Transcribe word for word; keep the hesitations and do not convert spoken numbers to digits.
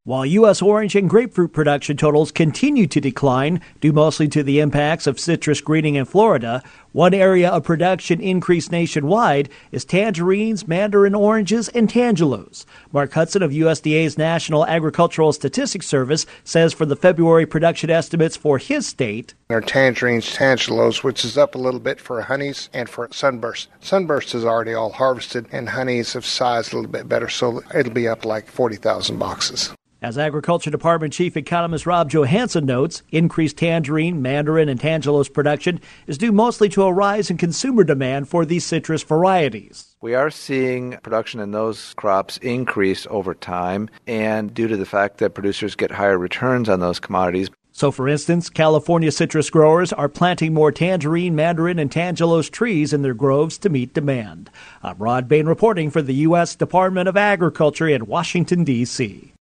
While U S orange and grapefruit production totals continue to decline, due mostly to the impacts of citrus greening in Florida, one area of production increase nationwide is tangerines, mandarin oranges, and tangelos. Mark Hudson of U S D A's National Agricultural Statistics Service says for the February production estimates for his state, our tangerines, tangelos, which is up a little bit for honeys and for sunburst. Sunburst is already all harvested, and honeys have sized a little bit better, so it'll be up like forty thousand boxes. As Agriculture Department Chief Economist Rob Johansson notes, increased tangerine, mandarin, and tangelos production is due mostly to a rise in consumer demand for these citrus varieties. We are seeing production in those crops increase over time, and due to the fact that producers get higher returns on those commodities. So, for instance, California citrus growers are planting more tangerine, mandarin, and tangelos trees in their groves to meet demand. I'm Rod Bain reporting for the U S Department of Agriculture in Washington, D C